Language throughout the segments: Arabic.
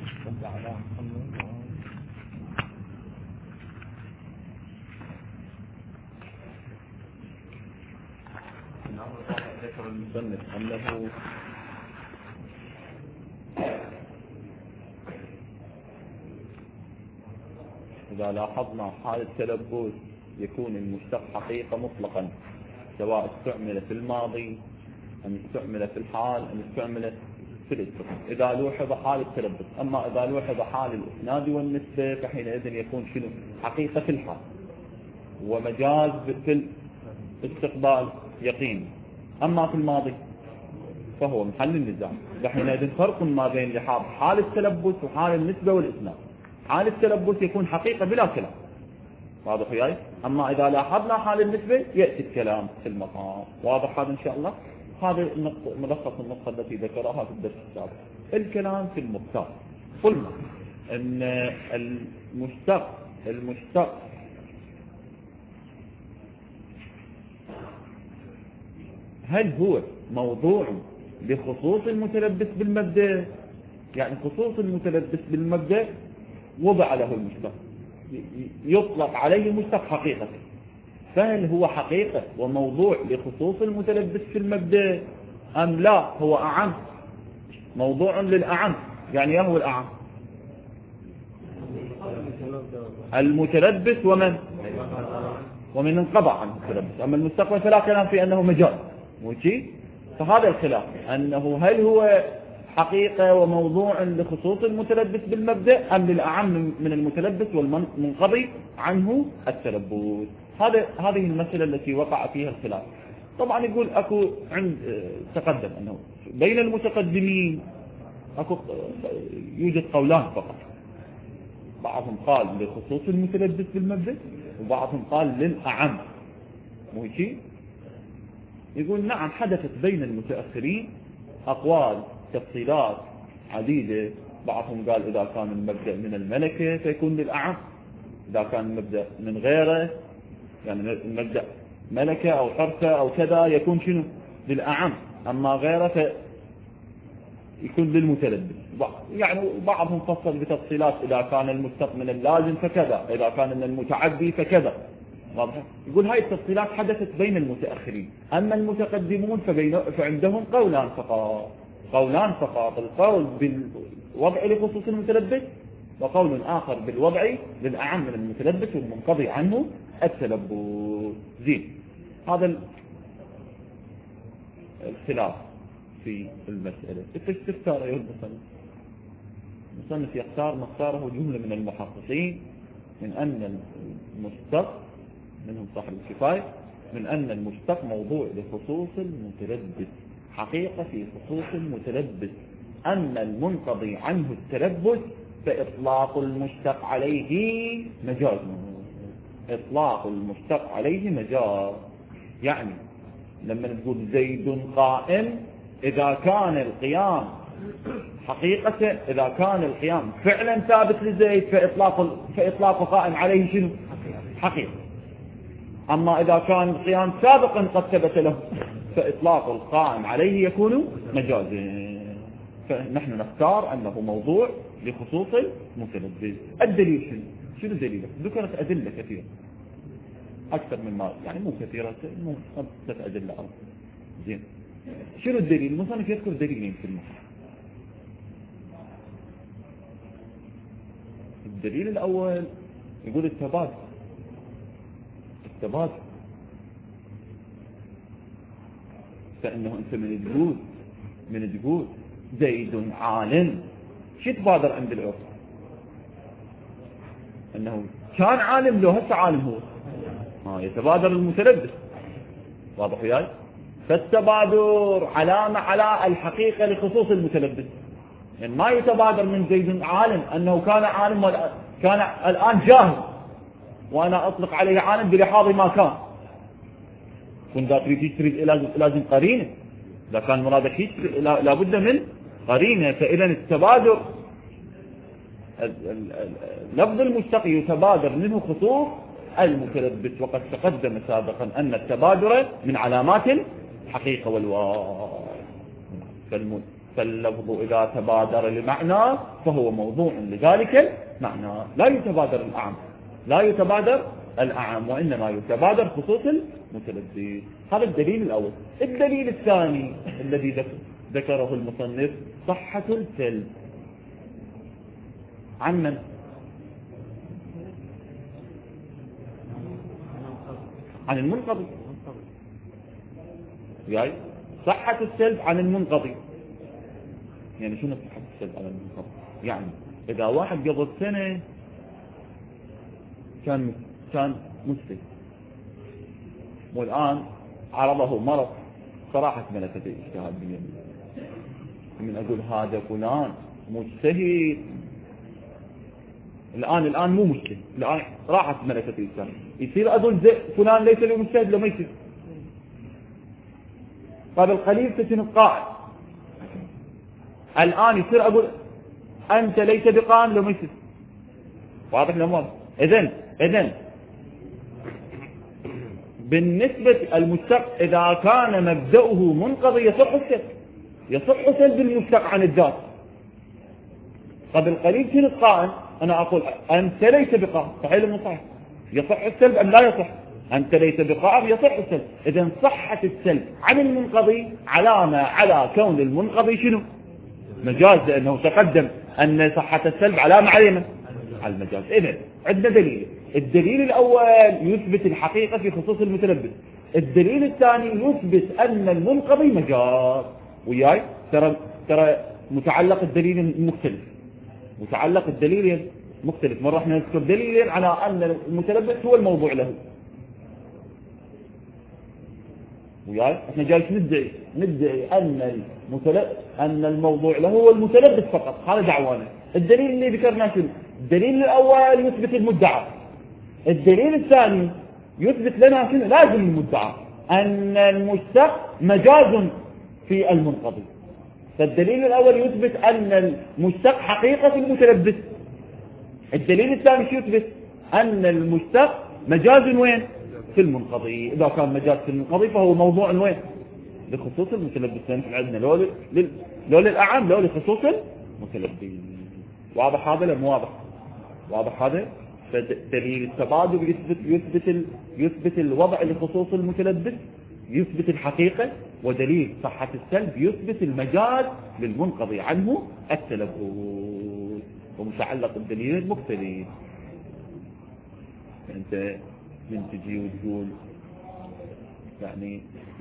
ذكر المصنف أنه إذا لاحظنا حال التلبس يكون المشتق حقيقة مطلقا، سواء استعمل في الماضي أم استعمل في الحال أم استعمل في الاستقبال، إذا لوحظ حال التلبس. أما إذا لوحظ حال الإسناد والنسبة فحينئذ يكون شنو؟ حقيقة في الحال، ومجاز في الاستقبال يقين. أما في الماضي فهو محل النزاع. فحينئذ فرق ما بين لحاظ حال التلبس وحال النسبة والإسناد. حال التلبس يكون حقيقة بلا كلام، واضح وياي؟ أما إذا لاحظنا حال النسبة يأتي الكلام في المقام. واضح هذا إن شاء الله؟ هذا ملخص النقطة التي ذكرها في الدرس السابق. الكلام في المختار. قلنا أن المشتق هل هو موضوع بخصوص المتلبس بالمبدأ؟ يعني خصوص المتلبس بالمبدأ وضع له المشتق، يطلق عليه مشتق حقيقة، فهل هو حقيقة وموضوع لخصوص المتلبس في المبدأ أم لا هو أعم، موضوع للأعم؟ يعني هو الأعم المتلبس ومن انقضى عنه التلبس. أما المستقبل فلا كلام في أنه مجال موشي. فهذا الخلاف أنه هل هو حقيقة وموضوع لخصوص المتلبس بالمبدأ أم للأعم من المتلبس والمنقضي عنه التلبس. هذه المسألة التي وقع فيها الخلاف. طبعا يقول أكو تقدم أنه بين المتقدمين يوجد قولان فقط، بعضهم قال لخصوص المتلبس بالمبدأ وبعضهم قال للأعم موشي. يقول نعم حدثت بين المتأخرين أقوال تفصيلات عديدة. بعضهم قال إذا كان المبدأ من الملكة فيكون للأعم، إذا كان المبدأ من غيره يعني المبدأ ملكة أو حرفة أو كذا يكون شنو؟ للأعم، أما غيره فيكون للمتلبس. يعني بعضهم فصل بتفصيلات، إذا كان المشتق من اللازم فكذا، إذا كان من المتعدي فكذا. واضح؟ يقول هاي التفصيلات حدثت بين المتأخرين. أما المتقدمون فعندهم قولان فقط، القول بالوضع لخصوص المتلبس وقول آخر بالوضع للأعم من المتلبس والمنقضي عنه التلبس. زين، هذا الخلاف في المسألة. إيش تختار أيها المصنف؟ يختار ما اختاره جملة من المحققين من أن المشتق، منهم صاحب الكفاية، من أن المشتق موضوع لخصوص المتلبس حقيقة في خصوص المتلبس. أما المنقضي عنه التلبس فإطلاق المشتق عليه مجاز. إطلاق المشتق عليه مجاز. يعني لما نقول زيد قائم، إذا كان القيام حقيقة، إذا كان القيام فعلا ثابت لزيد فإطلاق قائم عليه شنو؟ حقيقة. أما إذا كان القيام سابقا قد ثبت له فإطلاق القائم عليه يكون مجازا. فنحن نختار أنه موضوع لخصوص المتلبس. الدليل شنو دليله؟ ذكرت أدلة كثيرة أكثر من ما يعني مو كثيرة، مو 5 أدلة أو زين. شنو الدليل؟ المصنف يذكر دليلين في المحل. الدليل الأول يقول التبادل. فإنه أنت من تقول زيد عالم، شو تبادر عند العرف؟ أنه كان عالم لو هسه عالم هو، يتبادر المتلبس. واضح وياي؟ فالتبادر علامة على الحقيقة لخصوص المتلبس. يعني ما يتبادر من زيد عالم أنه كان عالم كان الآن جاهل وأنا أطلق عليه عالم بلحاظ ما كان. كنت تريد لازم قرينة. إذا كان مرادك لابد من قرينة. فإذا التبادر لفظ المشتق يتبادر منه خصوص المتلبس، وقد تقدم سابقا أن التبادر من علامات الحقيقة والواقع. فاللفظ إذا تبادر لمعنى فهو موضوع لذلك المعنى، لا يتبادر الأعم، لا يتبادر الأعم، وإنما يتبادر خصوص المتلبس. هذا الدليل الأول. الدليل الثاني الذي ذكره المصنف صحة السلب. عن من؟ عن المنقضي. يعني صحة السلب عن المنقضي. يعني شنو صحة السلب على المنقضي؟ يعني إذا واحد قبل سنة كان مسلم والآن عرضه مرض، صراحة ملكة الاجتهاد بيمين من أقول هذا فلان مجتهد، الآن مو مجتهد، الآن راحت ملكة الاجتهاد، يصير أقول فلان ليس له مجتهد لما يصير قبل قليل تكون القائل، الآن يصير أقول أنت ليس بقائم لما يصير. واضح لما إذن بالنسبة المشتق إذا كان مبدأه منقضي يصح سلب المشتق عن الذات. قبل قليل كنت قائم أنا أقول أنت ليس بقائم، صحيح ولا صحيح؟ يصح السلب أم لا يصح؟ أنت ليس بقائم يصح السلب. إذن صحة السلب عن المنقضي علامة على كون المنقضي شنو؟ مجاز، لأنه تقدم أن صحة السلب علامة على المجاز. إذن عندنا دليل. الدليل الأول يثبت الحقيقة في خصوص المتلبس، الدليل الثاني يثبت أن المنقضي مجاز. وياي ترى متعلق الدليل مختلف، متعلق الدليل مختلف. مرة احنا نذكر دليل على أن المتلبس هو الموضوع له، وياي احنا جايش ندعي أن الموضوع له هو المتلبس فقط، هذا دعوانا. الدليل اللي ذكرناه شنو؟ الدليل الأول يثبت المدعى، الدليل الثاني يثبت لنا شنو؟ لازم المدعى أن المشتق مجاز في المنقضي. فالدليل الأول يثبت أن المشتق حقيقة في المتلبس، الدليل الثاني يثبت أن المشتق مجاز وين؟ في المنقضي. إذا كان مجاز في المنقضي فهو موضوع وين؟ لخصوص المتلبس. لأن عندنا لو للأعم لو لخصوص المتلبس. واضح هذا ولا مو واضح؟ واضح هذا؟ فدليل التبادل يثبت الوضع لخصوص المتلبس، يثبت الحقيقة. ودليل صحة السلب يثبت المجاز للمنقضي عنه التلبس. ومتعلق الدليل المختلف. أنت من تجي وتقول يعني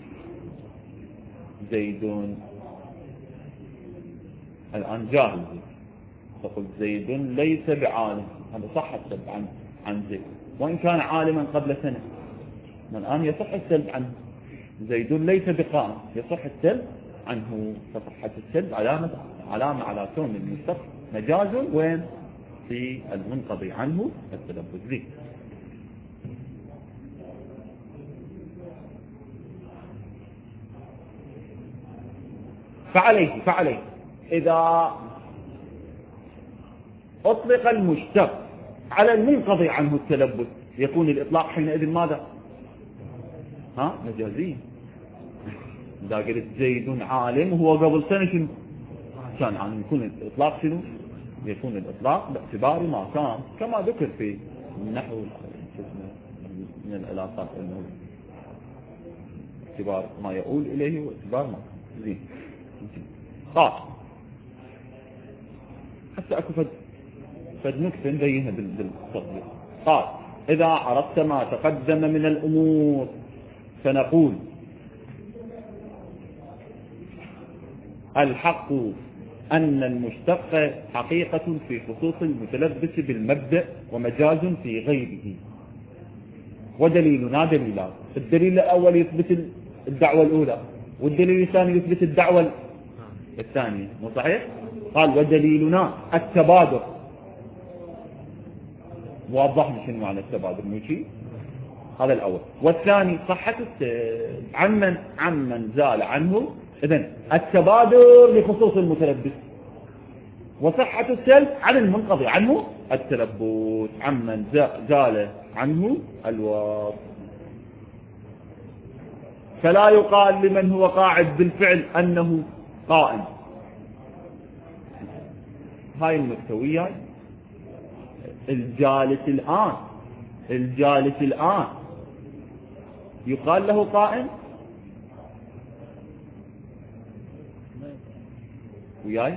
زيد الآن جاهل، تقول زيد ليس بعالم، هذا صح السلب عن زيد وإن كان عالما قبل سنة. الآن يصح السلب عنه. زيد ليس بقائم، يصح السلب عنه. فصحة السلب علامة على كون المشتق مجاز وين؟ في المنقضي عنه التلبس به. فعليه إذا أطلق المشتق على المنقضي عنه التلبس يكون الإطلاق حينئذ ماذا؟ مجازي. إذا قلت زيد عالم وهو قبل سنة شنو كان عالم، يكون الإطلاق شنو؟ يكون الإطلاق باعتبار ما كان، كما ذكر في النحو من العلاقات أنه اعتبار ما يقول إليه واعتبار ما زين. قال حتى أكو فد نكتة نبينها بالتطبيق. قال إذا عرفت ما تقدم من الأمور فنقول الحق أن المشتق حقيقة في خصوص المتلبس بالمبدأ ومجاز في غيره. ودليلنا دليلان. الدليل الأول يثبت الدعوة الأولى، والدليل الثاني يثبت الدعوة الثانية. مو صحيح؟ قال ودليلنا التبادر. وضحنا شنو معنى التبادر ماشي؟ هذا الأول. والثاني صحة عمن زال عنه. إذن التبادر لخصوص المتلبس، وصحة السلب عن المنقضي عنه التلبس، عمن زال عنه الوصف. فلا يقال لمن هو قاعد بالفعل أنه قائم، هاي النقطة وياي. الجالس الآن يقال له قائم وياي،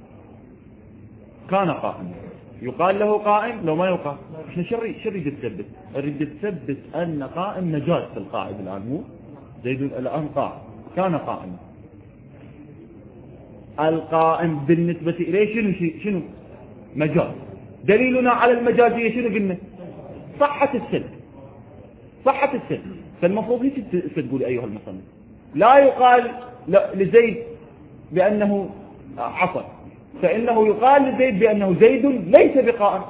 كان قائم يقال له قائم لو ما يقال. احنا شو نريد تثبت؟ نريد تثبت ان قائم مجاز في القائد الان، مو زيد الان قائم كان قائما. القائم بالنسبة إليه شنو مجاز. دليلنا على المجازية شنو قلنا؟ صحة السلب. فالمفروض هيك تقول أيها المصنف، لا يقال لزيد بأنه عصر، فإنه يقال لزيد بأنه زيد ليس بقائم.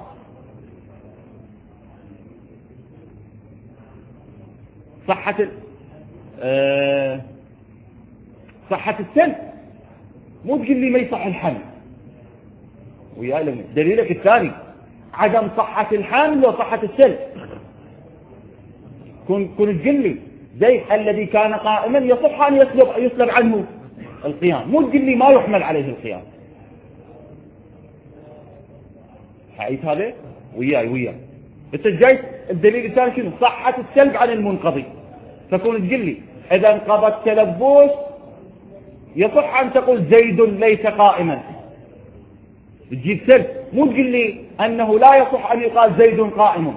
صحة السلب، مو تقول لي ما يصح الحمل ويا دليلك الثاني عدم صحة الحمل وصحة السلب. كن تقول لي زيد الذي كان قائما يصح أن يسلب عنه القيام، مو تقول لي ما يحمل عليه القيام. حعيد هذا وياي. انت جاي الدليل الثاني شنو؟ صحة السلب عن المنقضي. فكون تقول لي إذا انقضى التلبس يصح أن تقول زيد ليس قائما، تجيب سلب، مو تقول لي أنه لا يصح أن يقال زيد قائم.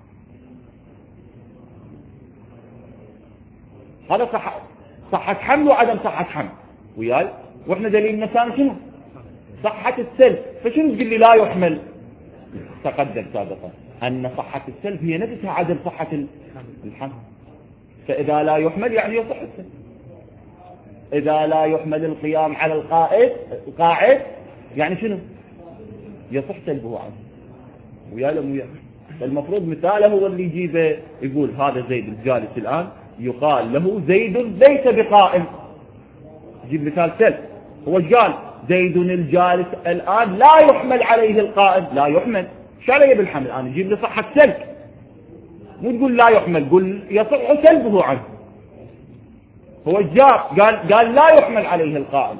هذا صحة حمل وعدم صحة حمل وياي. واحنا دليلنا الثاني شنو؟ صحة السلب. فشنو تقول لي لا يحمل؟ تقدم سابقا أن صحة السلب هي نفسها عدم صحة الحمل. فإذا لا يحمل يعني يصح السلب. إذا لا يحمل القيام على القاعد يعني شنو؟ يصح سلبه عنه ويا. المفروض مثاله هو اللي يجيبه، يقول هذا زيد الجالس الآن يقال له زيد ليس بقائم. يجيب مثال سلب. هو قال زيد الجالس الآن لا يحمل عليه القائم، لا يحمل. شو عليه بالحمل؟ الآن يجيب لي صحة سلب، مو تقول لا يحمل، قل يصح سلبه عنه. هو قال لا يحمل عليه القائم،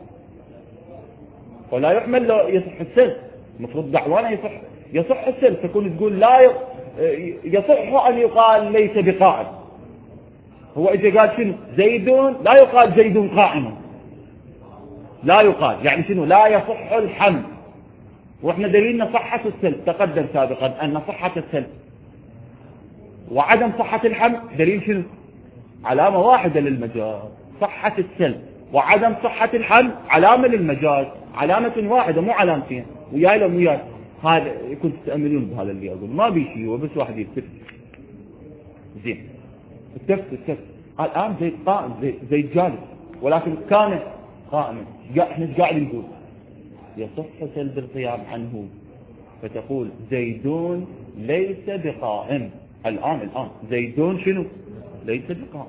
ولا يحمل يصح السلب. المفروض دعوانا يصح السلب، تكون تقول لا يصح أن يقال ليس بقائم. هو إذا قال شنو زيد لا يقال زيد قائم، لا يقال يعني شنو؟ لا يصح الحمل. واحنا دليلنا صحة السلب تقدم سابقا أن صحة السلب وعدم صحة الحمل دليل شنو؟ علامة واحدة للمجاز. صحة السلب وعدم صحة الحمل علامة للمجاز، علامة واحدة مو علامتين. وياي هذا كنت تأملون بهذا اللي أقول، ما بيشي هو بس واحد يكتب زين. التفت الآن زيد قائم، زيد جالس، ولكن كان قائما. احنا ايش قاعد نقول؟ يصح سلب القيام عنه، فتقول زيدون ليس بقائم. الآن زيدون شنو؟ ليس بقائم.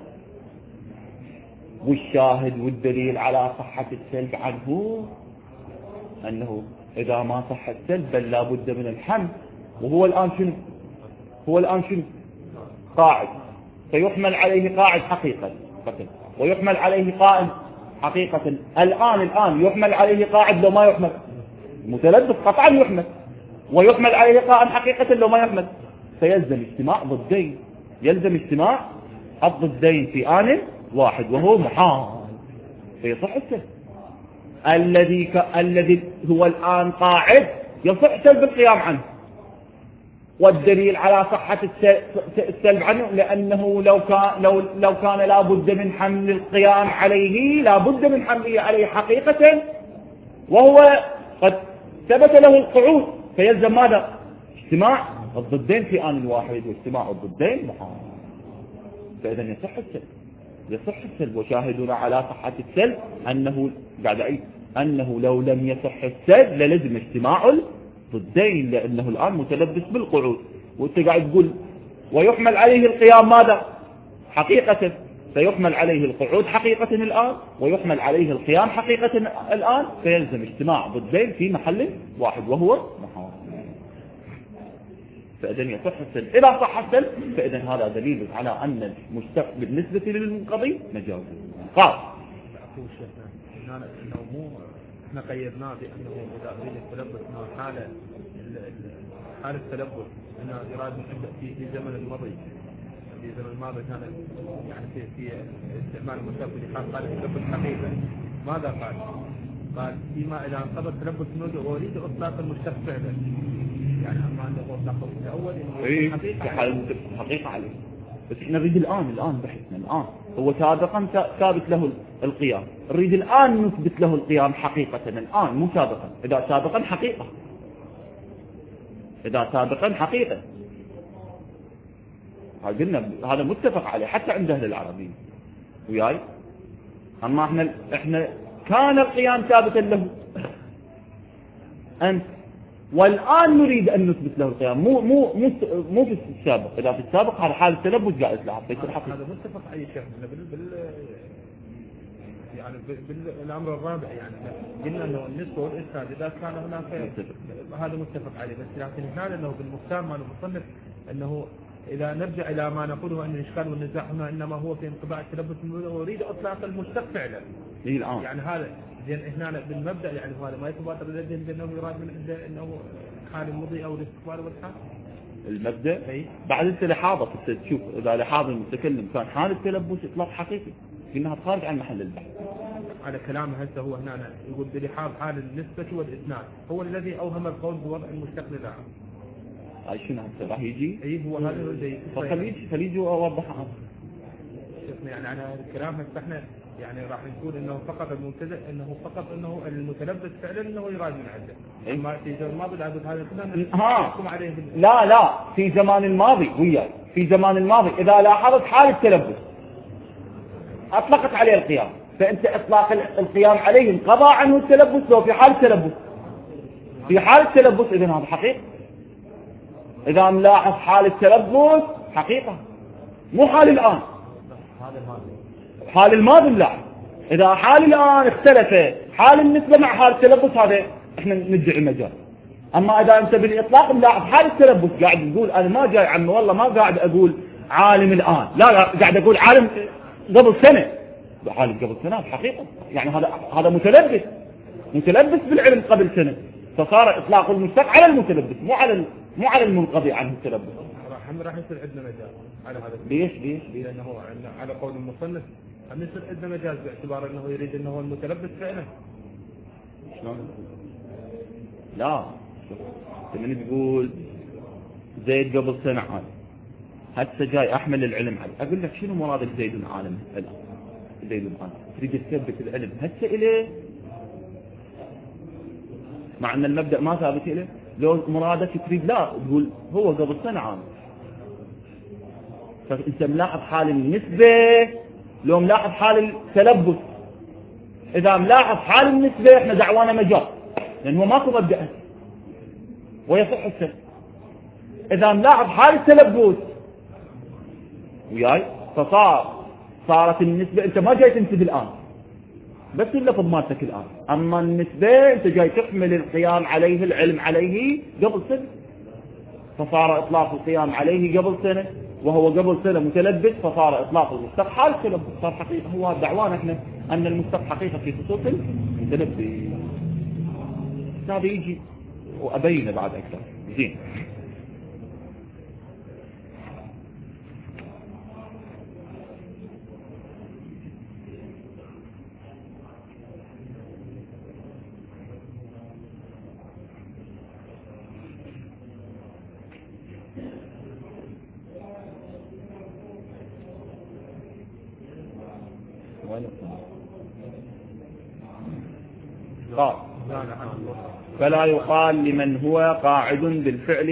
والشاهد والدليل على صحة السلب عنه أنه إذا ما صح السلب بل لا بد من الحمل، وهو الآن شنو؟ قاعد، فيحمل عليه قاعد حقيقة ويحمل عليه قائم حقيقة. الآن يحمل عليه قاعد لو ما يحمل، متلبس قطعا يحمل، ويحمل عليه قائم حقيقة لو ما يحمل. فيلزم اجتماع ضدين، يلزم اجتماع الضدين في آن واحد وهو محال، فيصح السلب. الذي هو الآن قاعد يصح سلب القيام عنه. والدليل على صحة السلب عنه لأنه لو كان لا بد من حمل القيام عليه، لا بد من حمله عليه حقيقة، وهو قد ثبت له القعود، فيلزم ماذا؟ اجتماع الضدين في آن واحد، واجتماع الضدين محال. فإذا يصح السلب. وشاهدنا على صحة السلب أنه لو لم يصح السلب للزم اجتماع الضدين، لأنه الآن متلبس بالقعود. وانت قاعد تقول ويحمل عليه القيام ماذا؟ حقيقة، فيحمل عليه القعود حقيقة الآن، ويحمل عليه القيام حقيقة الآن، فيلزم اجتماع ضدين في محل واحد وهو محال. فإذا يصح السلب. إذا صح السلب فإذا هذا دليل على أن المشتق بالنسبة للمنقضي مجاز. قال احنا قيدناه بانه اذا اريد التلبس انه حاله التلبس انه يراد في زمن الماضي، في زمن الماضي كان يعني في استعمال المشتق في حال التلبس حقيقه. ماذا قال؟ قال فيما اذا انقضى التلبس منه واريد اطلاق المشتق فعلا، يعني اما انه اطلاق الاول انه حقيقه عليه. بس احنا نريد الان بحثنا الان. هو سابقا ثابت له القيام، نريد الان نثبت له القيام حقيقه الان، مو سابقا. اذا سابقا حقيقه، اذا سابقا حقيقه، قلنا هذا متفق عليه حتى عند اهل العربيين وياي. اما احنا كان القيام ثابتا له انت، والان نريد ان نثبت له القيام، مو في السابق. اذا في السابق هذا حال التلبس جائز له فيصير حقيقي. هذا متفق عليه شيخ يعني بالامر الرابع، يعني قلنا انه النسبه والاسناد اذا كان هناك هذا متفق عليه. بس لكن هنا انه بالمختار ما المصنف انه اذا نرجع الى ما نقوله ان الاشكال والنزاع هنا انما هو في انقطاع التلبس ويريد اطلاق المشتق فعلا. يعني هذا زين هنا بالمبدا، يعني هذا ما يتبادر للذهن بانه يراد من عنده انه حال المضي او الاستقبال والحال. المبدا بعد انت لحاظه تشوف اذا لحاظ المتكلم كان حال التلبس اطلاق حقيقي انها خارج عن محل البحث. على كلامه هسه هو هنا يقول بلحاظ حال النسبه والاسناد هو الذي اوهم القول بوضع المشتق للاعب. هاي شنو هسه راح يجي؟ اي هو هذا اللي خليجي واوضحها. يعني على الكلام هسه احنا يعني راح نقول انه فقط المبتدئ انه المتلبس فعلا انه يراد من عنده. اما في زمان الماضي لا هذا نحكم عليه لا في زمان الماضي وياي، في زمان الماضي اذا لاحظت حال التلبس اطلقت عليه القيام، فانت اطلاق القيام عليه انقضى عنه التلبس. لو في حال التلبس، في حال التلبس اذا هذا حقيقه. اذا ملاحظ حال التلبس حقيقه، مو حال الان. حال الماضي ملاحظ. اذا حال الان اختلف حال النسبه مع حال التلبس هذا احنا ندعي مجال. اما اذا انت بالاطلاق ملاحظ حال التلبس قاعد تقول انا ما جاي عمي والله ما قاعد اقول عالم الان، لا قاعد اقول عالم قبل سنه. عالم قبل سنه حقيقه، يعني هذا متلبس بالعلم قبل سنه، فصار اطلاق المشتق على المتلبس مو على المنقضي عنه التلبس. راح يصير عندنا مجال على هذا. ليش؟ لانه على قول المصنف هم يصير عندنا مجال باعتبار انه يريد انه هو المتلبس فعلا. شلون؟ لا من تقول زيد قبل سنه عالم، هسه جاي احمل العلم عليه، اقول لك شنو مرادك زيد عالم الان؟ زيد عالم تريد تثبت العلم هسه اليه مع ان المبدا ما ثابت اليه. لو مرادك تريد لا تقول هو قبل سنه عالم، فانت ملاحظ حال النسبه لو ملاحظ حال التلبس. اذا ملاحظ حال النسبه احنا دعوانا مجال لان هو ماكو مبدا ويصح السن. اذا ملاحظ حال التلبس وياي فصارت النسبه انت ما جاي تنسب الان بس اللفظ مالتك الان، اما النسبه انت جاي تحمل القيام عليه العلم عليه قبل سنه، فصار اطلاق القيام عليه قبل سنه وهو قبل سنه متلبس، فصار اطلاق المشتق حال التلبس صار حقيقه. هو دعوانا احنا ان المشتق حقيقه في خصوص المتلبس. هذا يجي وابين بعد اكثر. زين قال فلا يقال لمن هو قاعد بالفعل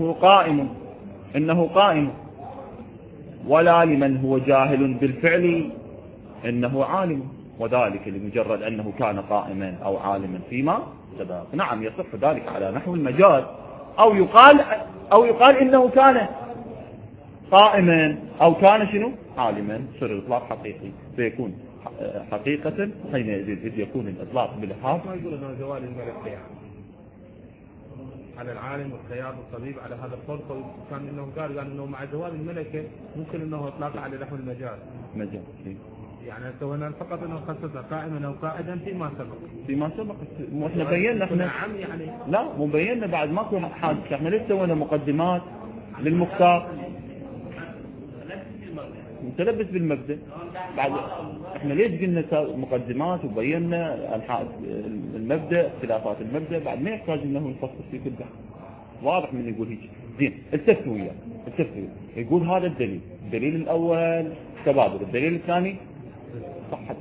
إنه قائم ولا لمن هو جاهل بالفعل إنه عالم، وذلك لمجرد أنه كان قائما أو عالما فيما سبق. نعم يصح ذلك على نحو المجاز، أو يقال إنه كان قائما أو كان شنو عالما، صار الإطلاق حقيقي فيكون حقيقة حينئذ إذ يكون الإطلاق بالحاف. ما يقول أنه زوال الملك خيار على العالم والخيار والطبيب على هذا القول، كان إنه قال أنه مع زوال الملكة ممكن أنه إطلاق على نحو المجال. يعني سوينا فقط انه خصصها قائما او قاعدا فيما سبق واحنا بينا احنا نعم يعني لا مو بينا بعد ماكو حادث. احنا ليش سوينا مقدمات للمختار متلبس بالمبدأ. بعد احنا ليش قلنا مقدمات وبينا المبدأ اختلافات المبدأ بعد ما يحتاج انه نفصل في كل بحث واضح من يقول هيك. زين التفتوا وياه يقول هذا الدليل الاول تبادل، الدليل الثاني صحة.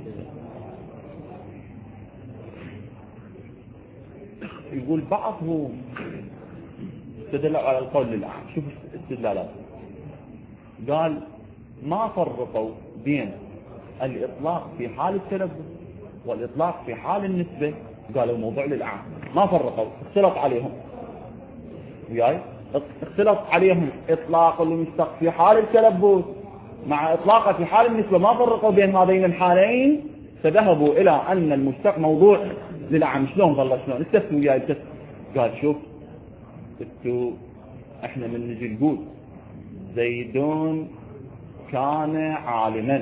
يقول بعضهم استدل على القول للأعم. شوف استدلالات، قال ما فرقوا بين الإطلاق في حال التلبس والإطلاق في حال النسبة. قالوا موضوع للأعم ما فرقوا، اختلط عليهم وياي، اختلط عليهم إطلاق المشتق في حال التلبس مع إطلاقه في حال النسبة، ما فرقوا بين هذين الحالين فذهبوا إلى أن المشتق موضوع للأعم. شلون ظل شلون؟ استثنوا وياي استثنوا. قال شوف احنا من نجي نقول زيد كان عالما،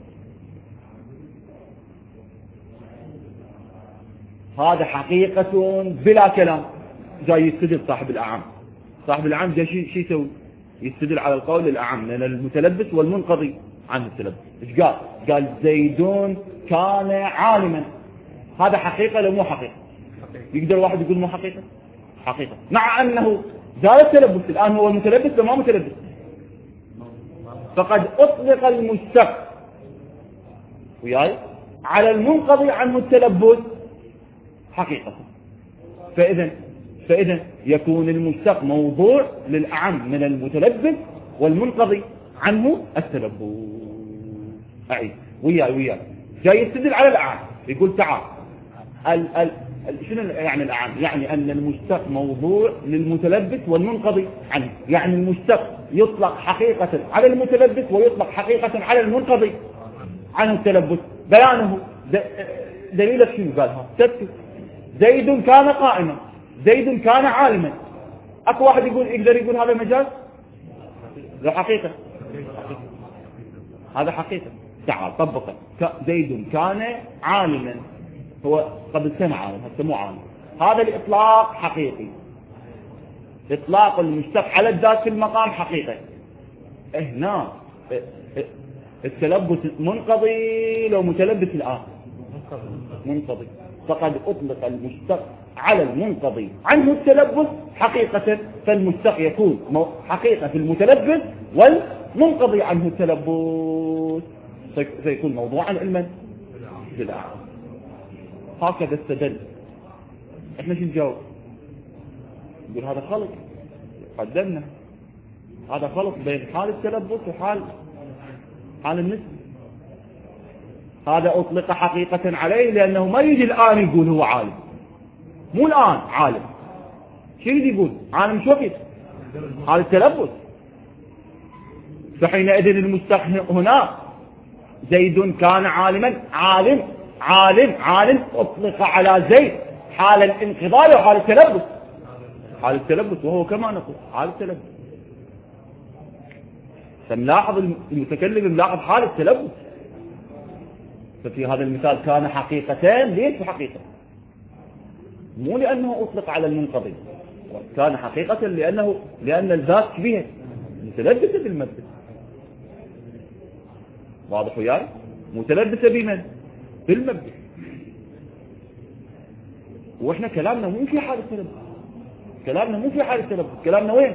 هذا حقيقة بلا كلام. جاي يستدل صاحب الأعم جاي شو يسوي؟ يستدل على القول الأعم لأن المتلبس والمنقضي عن التلبس. ايش قال؟ قال زيد كان عالما، هذا حقيقة لو مو حقيقة؟ يقدر واحد يقول مو حقيقة؟ حقيقة، مع أنه زال التلبس الآن هو متلبس وما متلبس. فقد أطلق المشتق وياي على المنقضي عنه التلبس حقيقة. فإذا يكون المشتق موضوع للأعم من المتلبس والمنقضي عنه التلبس. أعيد وياي جاي يستدل على الأعم، يقول تعال شنو يعني الأعم؟ يعني أن المشتق موضوع للمتلبس والمنقضي عنه، يعني المشتق يطلق حقيقة على المتلبس ويطلق حقيقة على المنقضي عنه التلبس. بيانه دليلك شنو؟ قالها زيد كان قائما، زيد كان عالما. اكو واحد يقدر يقول هذا مجاز؟ لا حقيقة، هذا حقيقة. تعال طبقه، زيد كان عالما، هو قبل سنة عالم هسه مو عالم. هذا الإطلاق حقيقي، إطلاق المشتق على الذات في المقام حقيقة. هنا التلبس منقضي لو متلبس الآن منقضي، فقد أطلق المشتق على المنقضي عنه التلبس حقيقة، فالمشتق يكون حقيقة في المتلبس والمنقضي عنه التلبس سيكون موضوعا علما بالأعم. هكذا استدل. احنا شو نجاوب؟ نقول هذا خلط، قدمنا هذا خلط بين حال التلبس وحال النسبة. هذا أطلق حقيقة عليه لأنه ما يجي الآن يقول هو عالم، مو الآن عالم. شو يقول؟ عالم شو وقت؟ حال التلبس. فحينئذ المشتق هنا زيد كان عالما، عالم أطلق على زيد حال الانقضاء وحال التلبس. حال التلبس وهو كما نقول حال التلبس. فنلاحظ المتكلم ملاحظ حال التلبس. ففي هذا المثال كان حقيقتين. ليش حقيقة؟ مو لأنه أطلق على المنقضي، كان حقيقة لأن الذات شبيهة متلبسة بالمبدأ. واضح وياي؟ متلبسة بمن؟ بالمبدأ. واحنا كلامنا مو في حال التلبس، كلامنا وين؟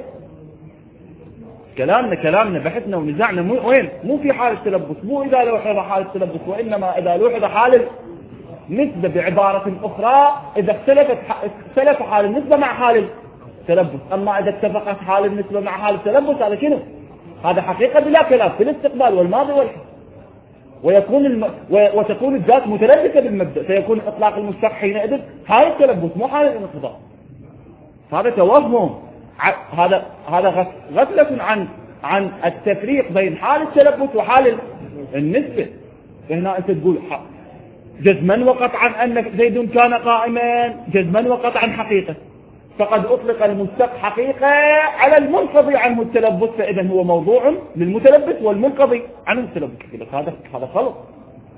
كلامنا بحثنا ونزعنا وين؟ مو في حال التلبس، مو إذا لوحظ حال التلبس، وإنما إذا لوحظ حال النسبة. بعبارة أخرى إذا اختلف حال النسبة مع حال التلبس. أما إذا اتفقت حال النسبة مع حال التلبس هذا شنو؟ هذا حقيقة بلا كلام في الاستقبال والماضي والحال. وتكون الذات متلبسة بالمبدأ، سيكون إطلاق المشتق حينئذ حال التلبس مو حال الانقضاء. هذا توهم، هذا غفلة عن التفريق بين حال التلبس وحال النسبة. هنا أنت تقول جزما وقطعا أن زيد كان قائما، جزما وقطعا حقيقة. فقد أطلق المشتق حقيقة على المنقضي عنه التلبس، فإذا هو موضوع للمتلبس والمنقضي عنه التلبس. هذا خلط.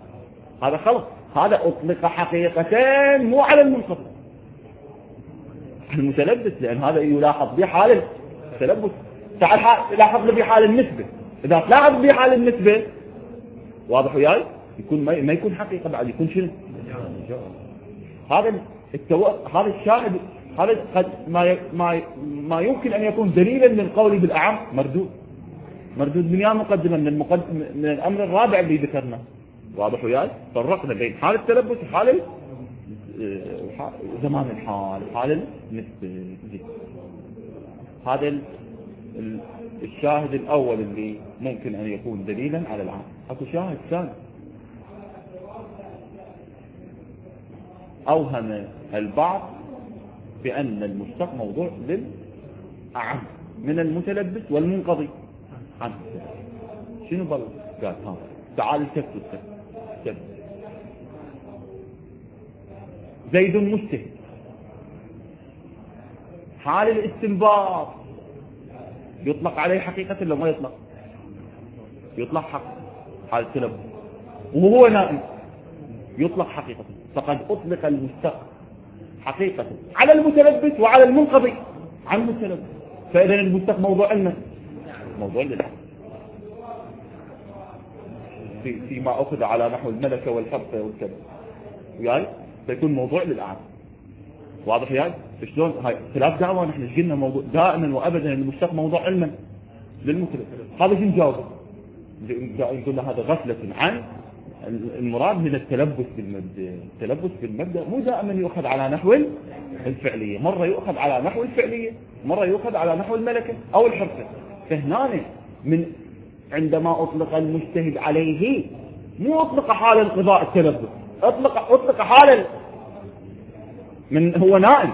هذا خلط، هذا أطلق حقيقة مو على المنقطع، المتلبس، لأن هذا يلاحظ به حال التلبس. تعال لاحظ به حال النسبة، إذا تلاحظ به حال النسبة واضح وياي يكون ما يكون حقيقة بعد، يكون شنو؟ هذا هذا الشاهد، هذا قد ما يمكن أن يكون دليلا للقول بالأعم مردود من مقدمة من الأمر الرابع اللي ذكرناه. واضح وياي؟ فرقنا بين حال التلبس وحال زمان الحال، حال النسبة. هذا الشاهد الأول اللي ممكن أن يكون دليلا على العام. أكو شاهد ثاني، أوهم البعض بأن المشتق موضوع للأعم من المتلبس والمنقضي عنه. شنو قال؟ تعال تكتب زيد مجتهد، حال الاستنباط يطلق عليه حقيقة ولا ما يطلق؟ يطلق حق حال التلبس، وهو نائم يطلق حقيقة. فقد أطلق المشتق حقيقة على المتلبس وعلى المنقضي عن المتلبس، فإذا المشتق موضوع علم، موضوع للعلم فيما أخذ على نحو الملكة والحرفة والكذا وياي فيكون موضوع للعلم. واضح ياي؟ شلون هاي خلاف دعوة؟ نحن قلنا موضوع دائما وأبدا المشتق موضوع علما للمتلبس. هذا شنو نجاوبه؟ نقول له هذا غفلة عن المراد من التلبس بالمبدأ. التلبس بالمبدأ مو دائما يؤخذ على نحو الفعلية، مرة يؤخذ على نحو الفعلية، مرة يؤخذ على نحو الملكة أو الحرفة. فهنا من عندما أطلق المجتهد عليه مو أطلق حال انقضاء التلبس، أطلق حال من هو نائم،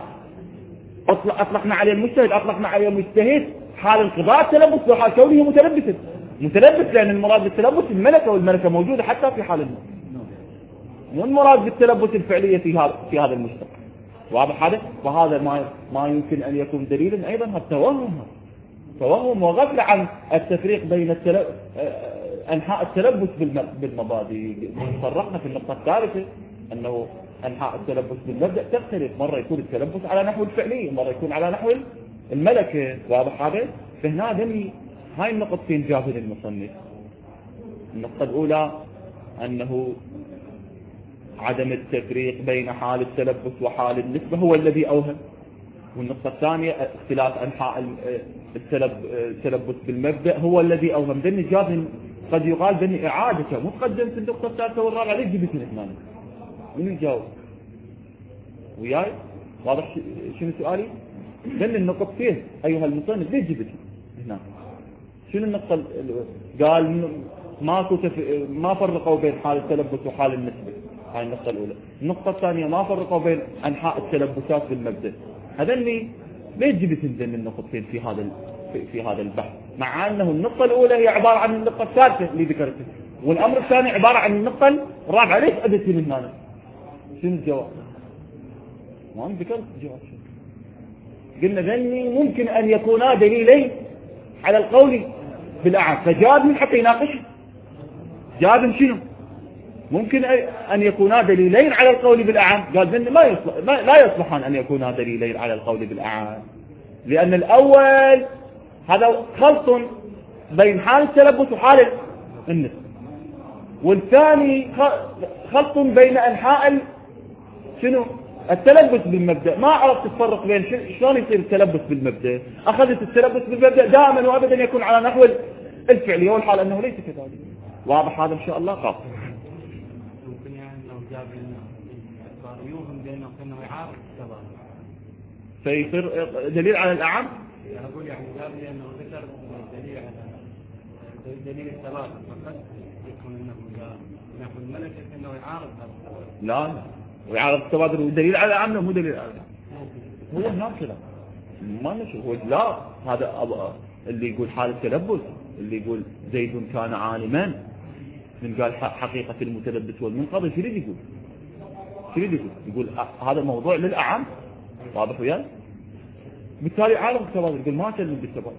أطلقنا عليه المجتهد، أطلقنا عليه المجتهد حال انقضاء التلبس وحال كونه متلبس، لأن المراد بالتلبس الملكة، والملكة موجودة حتى في حال النوم، مو المراد بالتلبس الفعلية في هذا المشتق. واضح هذا؟ فهذا ما يمكن أن يكون دليلا أيضا توهم وغفلة عن التفريق بين أنحاء التلبس بالمبادئ. فرقنا في النقطة الثالثة أنه أنحاء التلبس بالمبدأ تختلف، مرة يكون التلبس على نحو الفعلية، مرة يكون على نحو الملكة. واضح هذا؟ فهنا هاي النقطتين جابها المصنف. النقطة الأولى أنه عدم التفريق بين حال التلبس وحال النسبة هو الذي أوهم، والنقطة الثانية اختلاف أنحاء التلبس بالمبدأ هو الذي أوهم. ذني جاب قد يقال ذني إعادة مقدم في النقطة الثالثة والرابعة. ليش جبت الاثنين؟ من يجاوب وياي؟ واضح شنو سؤالي؟ ذني النقطتين أيها المصنف ليش جبت هنا؟ شنو النقطة؟ قال ما فرقوا بين حال التلبس وحال النسبة، هاي النقطة الأولى. النقطة الثانية ما فرقوا بين أنحاء التلبسات بالمبدأ. هذني ليش جبت ذني النقطتين في هذا البحث، مع أنه النقطة الأولى هي عبارة عن النقطة الثالثة اللي ذكرتها، والأمر الثاني عبارة عن النقطة الرابعة. ليش أدت من هنا؟ شنو الجواب؟ ما ذكرت الجواب. قلنا ذني ممكن أن يكونا دليلين على القول بالأعم، فجاب من حتى يناقشه. جاب شنو؟ ممكن أن يكونا دليلين على القول بالأعم. قال ذني لا يصلحان أن يكونا دليلين على القول بالأعم، لأن الأول هذا خلط بين حال التلبس وحال النسبة، والثاني خلط بين أنحاء شنو؟ التلبس بالمبدأ. ما عرفت تفرق بين شلون يصير التلبس بالمبدأ. أخذت التلبس بالمبدأ دائما وأبدا يكون على نحو الفعلية، والحال أنه ليس كذلك. واضح هذا إن شاء الله؟ قاطع. ممكن يعني لو جاب يوهم بأنه كأنه يعارض التبادل فيصير دليل على الأعم. أنا أقول يعني جاب لي أنه ذكر دليل على دليل التبادل، فقد يكون أنه نحو الملكة كأنه يعارض هذا التبادل. لا ويعارض التبادل ودليل على الأعم، مو دليل على الأعم. هو هكذا ما نشوف. هو لا، هذا اللي يقول حال التلبس، اللي يقول زيد كان عالما، من قال حقيقة المتلبس والمنقضي، شو يريد يقول؟ يقول هذا موضوع للأعم. واضح وياي؟ بالتالي عارض التبادل، يقول ما تلم بالتبادل.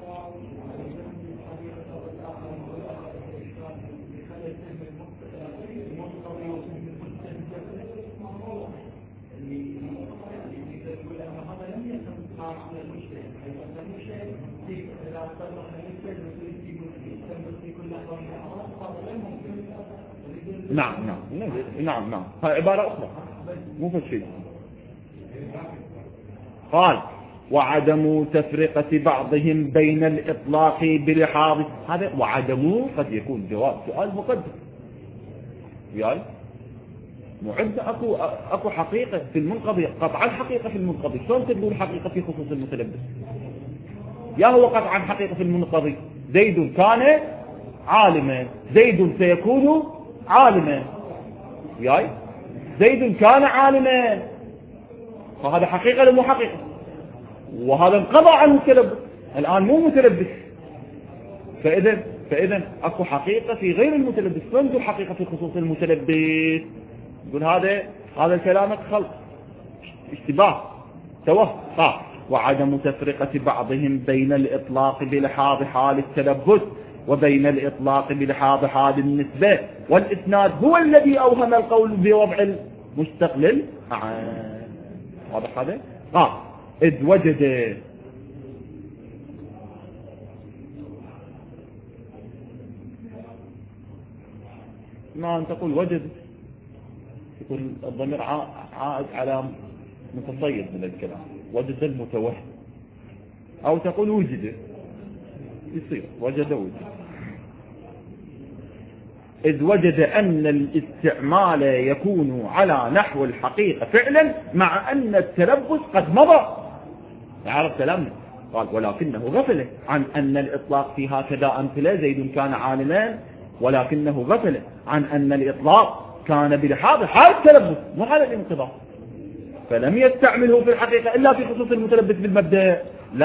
نعم هاي عبارة أخرى مو فشي. قال وعدم تفرقة بعضهم بين الإطلاق بلحاظ هذا وعدم قد يكون جواب سؤال مقدم يعني معد أكو حقيقة في المنقضي قطعا حقيقة في المنقضي شلون تقول حقيقة في خصوص المتلبس يا هو قطعا حقيقة في المنقضي زيد كان عالما زيد سيكون عالما يعني زيد كان عالما فهذا حقيقة لمو حقيقة وهذا انقضى عن المتلبس الآن مو متلبس فإذا أكو حقيقة في غير المتلبس شلون تقول حقيقة في خصوص المتلبس يقول هذا كلامك خلط اشتباه توه وعدم تفرقة بعضهم بين الإطلاق بلحاظ حال التلبس وبين الإطلاق بلحاظ حال النسبة والإسناد هو الذي أوهم القول بوضع المستقلل واضح هذا إذ وجد ما أن تقول وجد يقول الضمير عائد على متصيد من الكلام وجد المتوهم أو تقول وجد يصير وجد إذ وجد أن الاستعمال يكون على نحو الحقيقة فعلا مع أن التلبس قد مضى عرف كلامنا قال ولكنه غفل عن أن الإطلاق في هكذا أمثلة زيد كان عالما ولكنه غفل عن أن الإطلاق كان بلحاظ حال التلبس مو حال الانقضاء فلم يستعمله في الحقيقة إلا في خصوص المتلبس بالمبدأ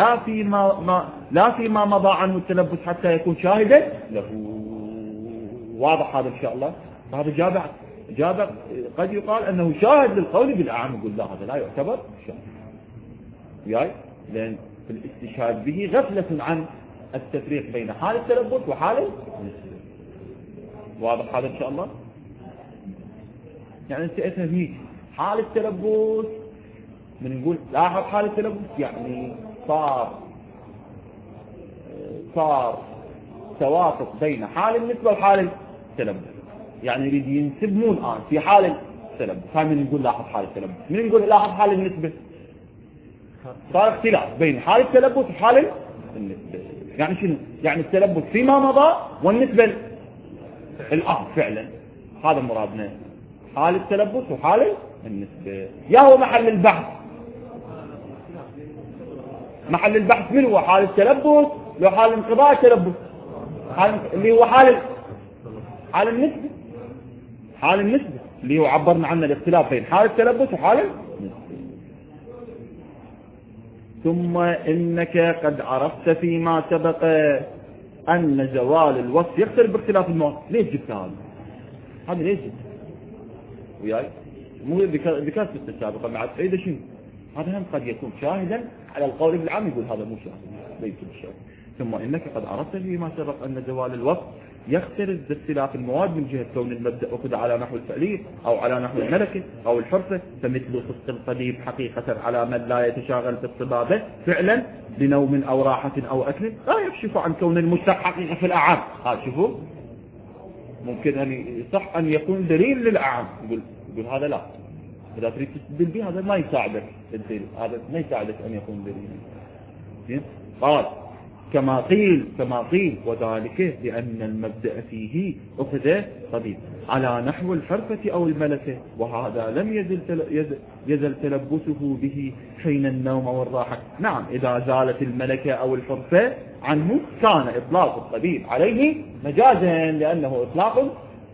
لا فيما مضى عنه التلبس حتى يكون شاهدا له واضح هذا إن شاء الله هذا جابر قد يقال أنه شاهد للقول بالأعم يقول لا هذا لا يعتبر شاهد لأن الاستشهاد به غفلة عن التفريق بين حال التلبس وحال النسبة واضح هذا إن شاء الله يعني أنت أفهميك حال التلبس من نقول لاحظ حال التلبس يعني صار توافق بين حال النسبة وحال التلبس يعني يريد ينسب مو الآن في حال التلبس هاي من نقول لاحظ حال التلبس من نقول لاحظ حال النسبة صار اختلاف بين حال التلبس وحال النسبة يعني شنو يعني التلبس فيما مضى والنسبة الآن فعلا هذا مرادنا حال التلبس وحال النسبة يا هو محل البحث من هو حال التلبس لو حال انقضاء التلبس اللي هو حال النسبة اللي هو عبرنا عنه الاختلاف بين حال التلبس وحال النسبة ثم إنك قد عرفت فيما سبق أن زوال الوصف يختلف باختلاف المواد ليش جبت هذا ليش جبت وياي مو ذكرت في السابقة مع السيدة شنو هذا هم قد يكون شاهدا على القول بالعام يقول هذا مو شاهد ليس بالشاهد ثم إنك قد عرفت فيما سبق أن زوال الوصف يختلف باختلاف المواد من جهة كون المبدأ أخذ على نحو الفعلي أو على نحو الملكة أو الحرفة فمثل خص القديم حقيقة على من لا يتشاغل في الطبابة فعلا بنوم أو راحة أو أكل لا يكشف عن كون المشتق حقيقة في الأعام هذا شوفوا ممكن أن يصح أن يكون دليل للأعام يقول هذا لا إذا تريد تستدل به هذا ما يساعدك الدليل هذا ما يساعدك أن يكون دليل قال كما قيل وذلك لأن المبدأ فيه أخذ طبيب على نحو الحرفة أو الملكة وهذا لم يزل تلبسه به حين النوم والراحة نعم إذا زالت الملكة أو الحرفة عنه كان إطلاق الطبيب عليه مجازا لأنه إطلاق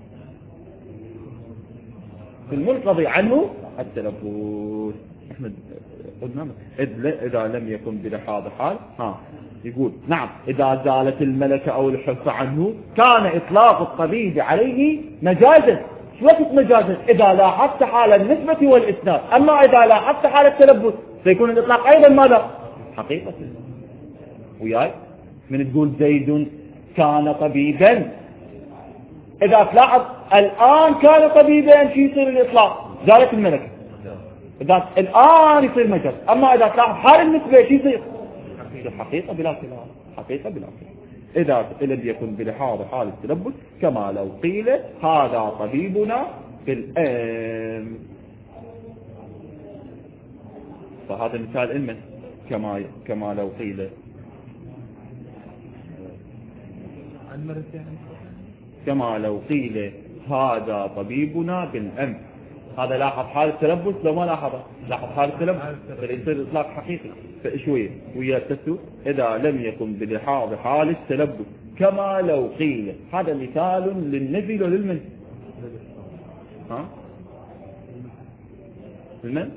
في المنقضي عنه التلبس أحمد قلنا إذا لم يكن بلحاظ حال يقول نعم إذا زالت الملكة أو الحرفة عنه كان إطلاق الطبيب عليه مجازا شو وقت مجازا إذا لاحظت حال النسبة والإسناد أما إذا لاحظت حال التلبس سيكون الإطلاق أيضا ماذا حقيقة وياي من تقول زيد كان طبيبا إذا تلاحظ الآن كان طبيبا شو يصير الإطلاق زالت الملكة إذا الآن يصير مجاز. أما إذا تلاحظ حال النسبة شو يصير؟ حقيقة بلا خلاف، حقيقة بلا خلاف. إذا لم يكن بلحاظ حال التلبس كما لو قيل هذا طبيبنا بالأم. فهذا مثال علما كما لو قيل كما لو قيل هذا طبيبنا بالأم. هذا لاحظ حال التلبس لو ما لاحظه؟ لاحظ حال التلبس فيصير إطلاق حقيقي. فشوية ويا التسو إذا لم يكن بلحاظ حال التلبس كما لو قيل. هذا مثال للنفي وللمنفي. ها؟ لمن؟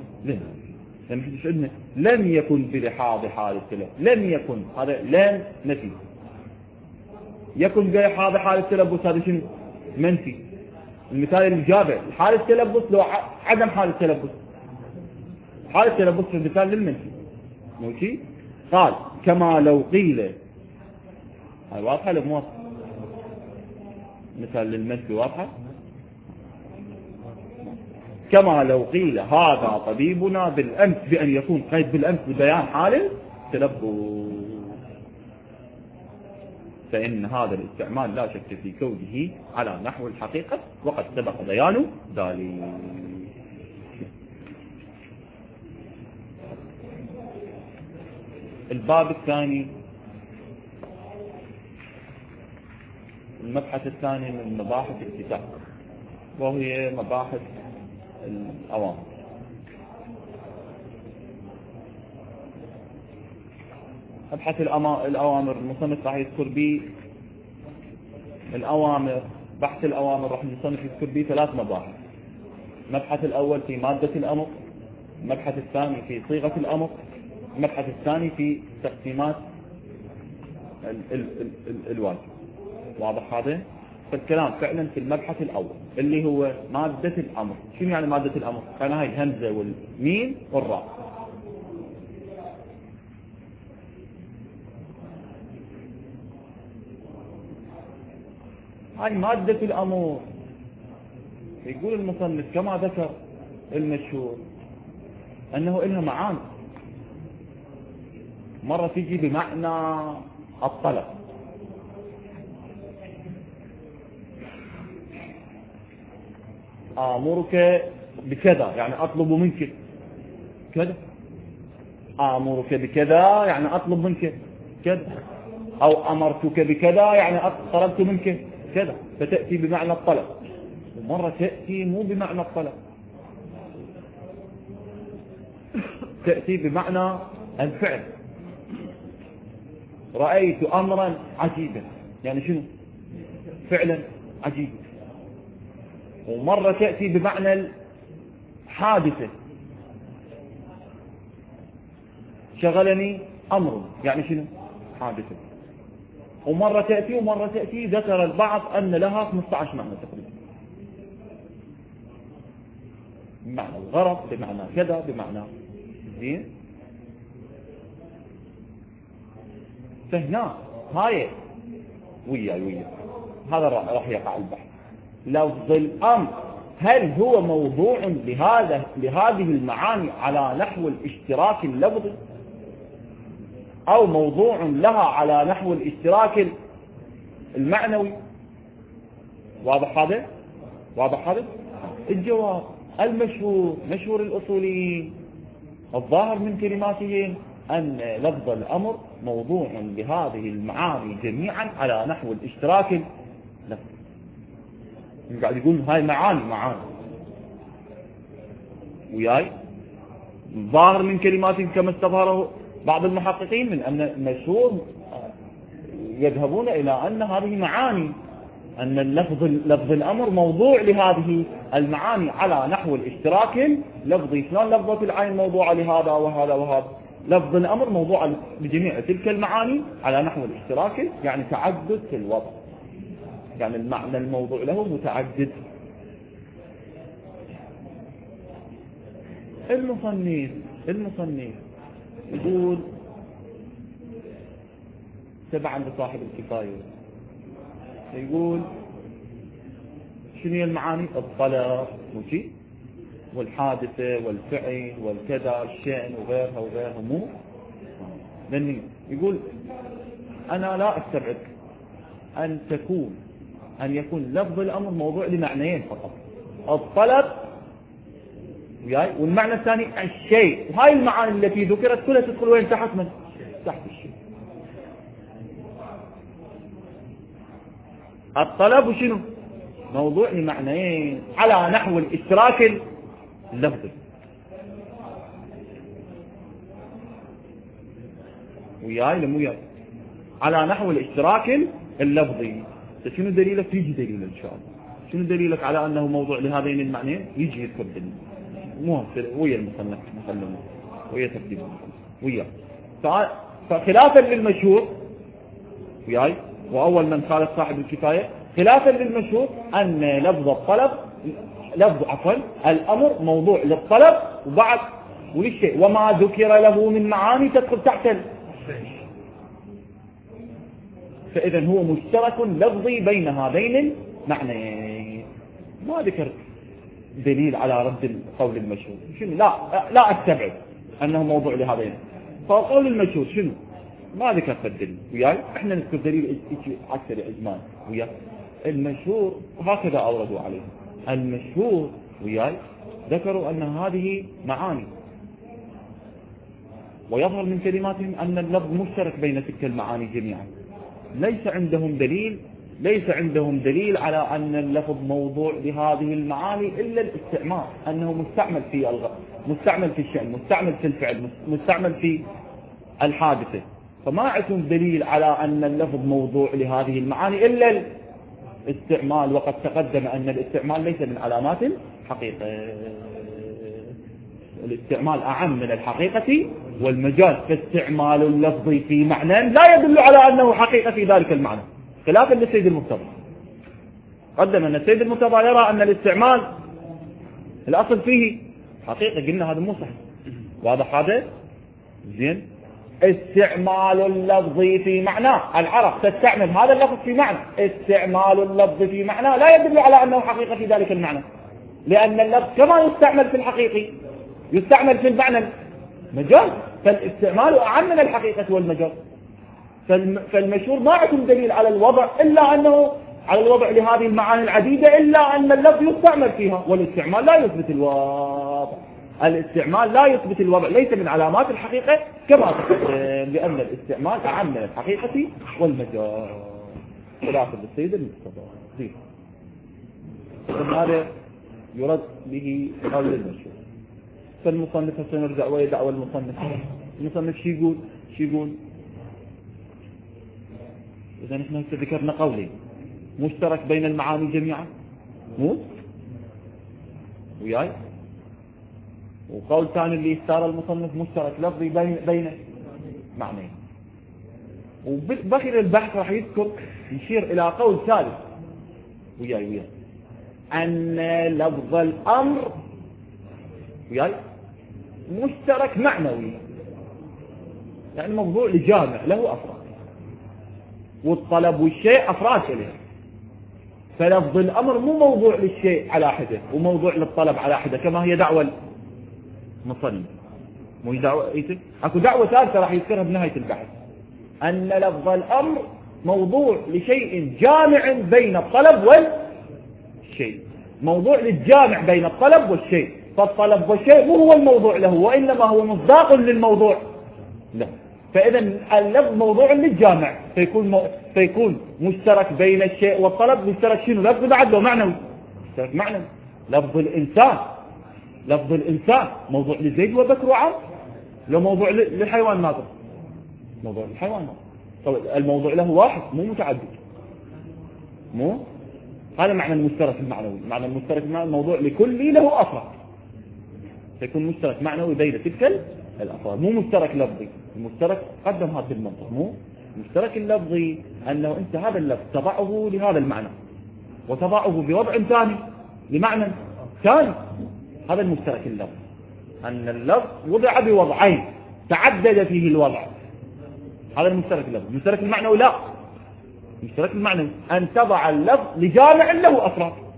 لمن؟ لم يكن بلحاظ حال التلبس. لم يكن هذا لم نفي. يكن بلحاظ حال التلبس هذا شنو؟ منفي. المثال اللي جابه حال التلبس لو عدم حال التلبس. حال التلبس في المثال للمنفي. ماشي؟ قال كما لو قيل. هاي واضحة ولا مو واضحة؟ مثال للمنفي واضحة؟ كما لو قيل هذا طبيبنا بالأمس بأن يكون قيد بالأمس ببيان حال التلبس. فإن هذا الاستعمال لا شك في كونه على نحو الحقيقة وقد سبق بيان ذلك. الباب الثاني المبحث الثاني من مباحث الكتاب وهي مباحث الأوامر. مبحث الأوامر المصنف راح يذكر به الأوامر. بحث الأوامر راح المصنف يذكر به 3 مباحث. المبحث الأول في مادة الأمر، المبحث الثاني في صيغة الأمر، المبحث الثاني في تقسيمات الواجب. واضح هذا؟ فالكلام فعلا في المبحث الأول اللي هو مادة الأمر. شنو يعني مادة الأمر؟ كان هاي الهمزة والميم والراء. هاي مادة الأمر. يقول المصنف كما ذكر المشهور أنه إلها معاني. مرة تيجي بمعنى الطلب، آمرك بكذا يعني أطلب منك كذا. آمرك بكذا يعني أطلب منك كذا. أو أمرتك بكذا يعني طلبت منك كذا. فتأتي بمعنى الطلب. ومرة تأتي مو بمعنى الطلب، تأتي بمعنى الفعل. رأيت أمرا عجيبا يعني شنو؟ فعلا عجيب. ومرة تأتي بمعنى الحادثة. شغلني أمر يعني شنو؟ حادثة. ومرة تأتي ذكر البعض أن لها 15 معنى تقريبا. بمعنى الغرض، بمعنى كذا، بمعنى زين. فهنا هاي ويا هذا راح يقع البحث. لفظ الأمر هل هو موضوع لهذه المعاني على نحو الاشتراك اللفظي أو موضوع لها على نحو الاشتراك المعنوي؟ واضح هذا؟ الجواب المشهور مشهور الأصوليين الظاهر من كلماتهم أن لفظ الأمر موضوع لهذه المعاني جميعا على نحو الاشتراك اللفظي. قاعد يقول هاي معاني وياي ظاهر من كلماتهم كما استظهره بعض المحققين من أن المشهور يذهبون إلى أن هذه معاني، أن لفظ الأمر موضوع لهذه المعاني على نحو الاشتراك اللفظي. شلون لفظة العين موضوعة لهذا وهذا وهذا؟ لفظ الأمر موضوع لجميع تلك المعاني على نحو الاشتراك يعني تعدد في الوضع، يعني المعنى الموضوع له متعدد. المصنف يقول تبعا لصاحب الكفاية يقول شنو هي المعاني؟ الطلب ماشي، والحادثة والفعل والكذا الشأن وغيرها مو لأن يقول أنا لا أستبعد أن يكون لفظ الأمر موضوع لمعنيين فقط، الطلب والمعنى الثاني الشيء، وهاي المعاني التي ذكرت كلها تدخل وين تحت الشيء. الطلب وشنو موضوع لمعنيين على نحو الاشتراك اللفظي، وياي على نحو الاشتراك اللفظي. شنو دليلك؟ يجي دليل ان شاء الله. شنو دليلك على انه موضوع لهذين المعنيين؟ يجي يذكر دليل مو ويا المصنف مثلا ويا ترتيب ويا. فخلافا للمشهور وياي، واول من خالف صاحب الكفايه، خلافا للمشهور ان الامر موضوع للطلب وبعد وللشيء، وما ذكر له من معاني تدخل تحت فإذا هو مشترك لفظي بين هذين المعنيين. ما ذكر دليل على رد القول المشهور. شنو؟ لا أستبعد أنه موضوع لهذين. فقول المشهور شنو؟ ما ذكر الدليل وياي. احنا نذكر دليل أكثر إجمال وياي. المشهور هكذا أوردوا عليه. المشهور وياي ذكروا أن هذه معاني، ويظهر من كلماتهم أن اللفظ مشترك بين تلك المعاني جميعا. ليس عندهم دليل على أن اللفظ موضوع لهذه المعاني إلا الاستعمال، أنه مستعمل في مستعمل في الشأن، مستعمل في الفعل، مستعمل في الحادثة. فما عندهم دليل على أن اللفظ موضوع لهذه المعاني إلا الاستعمال، وقد تقدم أن الاستعمال ليس من علامات الحقيقة. الاستعمال أعم من الحقيقة والمجاز، فاستعمال اللفظ في معنى لا يدل على أنه حقيقة في ذلك المعنى، خلافا للسيد المرتضى. قدم أن السيد المرتضى يرى أن الاستعمال الأصل فيه حقيقة. قلنا هذا مو صحيح. واضح هذا؟ زين. استعمال اللفظ في معنى، العرب تستعمل هذا اللفظ في معنى، استعمال اللفظ في معنى لا يدل على أنه حقيقة في ذلك المعنى، لأن اللفظ كما يستعمل في الحقيقي يستعمل في المعنى المجاز، فالاستعمال أعم من الحقيقة والمجاز. فالمشهور ما عندهم دليل على الوضع إلا أنه على الوضع لهذه المعاني العديدة، إلا أن اللفظ يستعمل فيها، والاستعمال لا يثبت الوضع. الاستعمال لا يثبت الوضع، ليس من علامات الحقيقة كما تقدم، لأن الاستعمال أعم من الحقيقة والمجاز، خلافا للسيد المرتضى. هذا يرد به قول المشهور. فالمصنف سنرجع ويدعو المصنف شو يقول إذا نحن ذكرنا قولين: مشترك بين المعاني جميعا مو وياي، وقول ثاني اللي اختار المصنف مشترك لفظي بين معنيين. وبخير البحث راح يشير إلى قول ثالث وياي أن لفظ الأمر وياي مشترك معنوي، يعني موضوع لجامع له أفراد، والطلب والشيء أفراد إليه. فلفظ الأمر مو موضوع للشيء على حدة وموضوع للطلب على حدة كما هي دعوة المصنف. مو دعوة أكو دعوة ثالثة راح يذكرها بنهاية البحث، أن لفظ الأمر موضوع لشيء جامع بين الطلب والشيء، موضوع للجامع بين الطلب والشيء. فالطلب والشيء مو هو الموضوع له، وإنما هو مصداق للموضوع له. فإذا اللفظ موضوع للجامع، فيكون مشترك بين الشيء والطلب. مشترك شنو؟ لفظ بعد له معنوي، مشترك معنوي. لفظ الإنسان موضوع لزيد وبكر وعمر، لو موضوع للحيوان ناظر، موضوع للحيوان ناظر. طبعا الموضوع له واحد مو متعدد، مو هذا معنى المشترك المعنوي. معنى المشترك المعنوي موضوع لكل له أفراد، فيكون مشترك معنوي بين تلك الأفراد، مو مشترك لفظي. المشترك قدم هذا المنطق، مو المشترك اللفظي أنه أنت هذا اللفظ تضعه لهذا المعنى وتضعه بوضع ثاني لمعنى ثاني، هذا المشترك اللفظي. أن اللفظ وضع بوضعين تعدد فيه الوضع، هذا المشترك اللفظي. المشترك المعنوي لا، المشترك المعنوي أن تضع اللفظ لجامع له أفراد،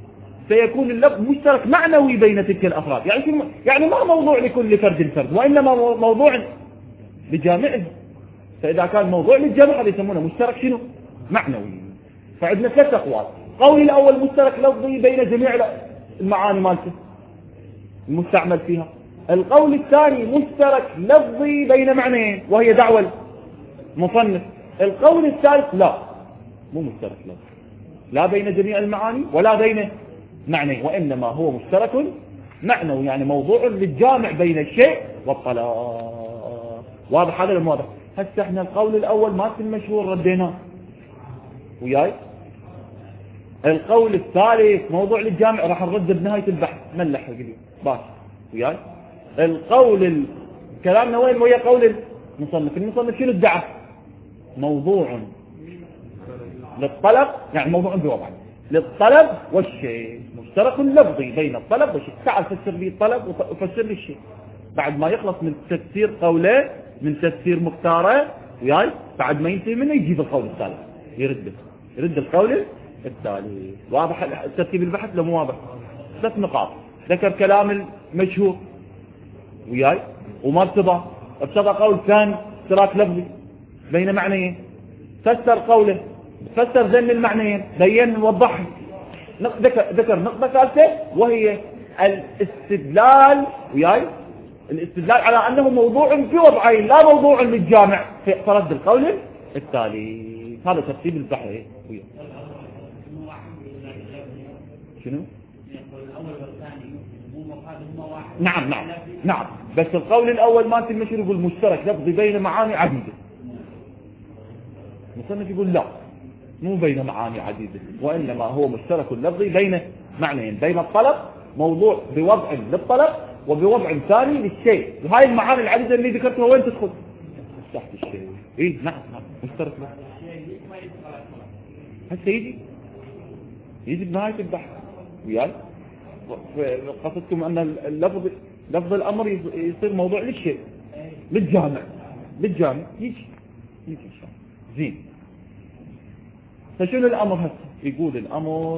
سيكون اللفظ مشترك معنوي بين تلك الأفراد. يعني ما موضوع لكل فرد فرد، وإنما موضوع لجامعه. فإذا كان موضوع للجمع هذا يسمونه مشترك شنو؟ معنوي. فعندنا 3 أقوال. قول الأول مشترك لفظي بين جميع المعاني مالته المستعمل فيها. القول الثاني مشترك لفظي بين معنيين وهي دعوة المصنف. القول الثالث لا، مو مشترك لفظي لا بين جميع المعاني ولا بين معنى، وإنما هو مشترك معنوي، يعني موضوع للجامع بين الشيء والطلب. واضح هذا ولا واضح؟ هسه احنا القول الأول ما كان مشهور رديناه وياي. القول الثالث موضوع للجامع راح نرد بنهاية البحث ملح اليوم باش وياي. القول كلامنا وين ويا قول المصنف شنو ادعى؟ موضوع للطلب، يعني موضوع بوضع للطلب والشيء، مشترك لفظي بين الطلب والشيء. تعال فسر لي الطلب وفسر لي الشيء. بعد ما يخلص من تفسير قوله من تفسير مختاره وياي، بعد ما ينتهي منه يجيب القول الثالث يرد القول الثالث. واضح ترتيب البحث لو مو واضح؟ 3 نقاط. ذكر كلام المشهور وياي وما ارتضى قول ثاني اشتراك لفظي بين معنيين، فسر قوله فسر ذن المعنيين بين وضحها. ذكر نقطة ثالثة وهي الاستدلال وياي، الاستدلال على أنه موضوع في وضعين لا موضوع للجامع، فرد القول التالي. هذا ترتيب البحث وياي. شنو؟ نعم بس القول الأول ما تمشي يقول مشترك لفظي بين معاني عديدة. المصنف يقول لا، مو بين معاني عديدة، وإنما هو مشترك لفظي بين معنيين، بين الطلب موضوع بوضع للطلب وبوضع ثاني للشيء. وهاي المعاني العديدة اللي ذكرتها وين تدخل؟ تحت الشيء. إيه نعم مشترك لفظي. هسه يجي بنهاية البحث وياي. قصدتم أن لفظ الأمر يصير موضوع للشيء للجامع يجي إن شاء الله. زين، فشنو الأمر هسه؟ يقول الأمر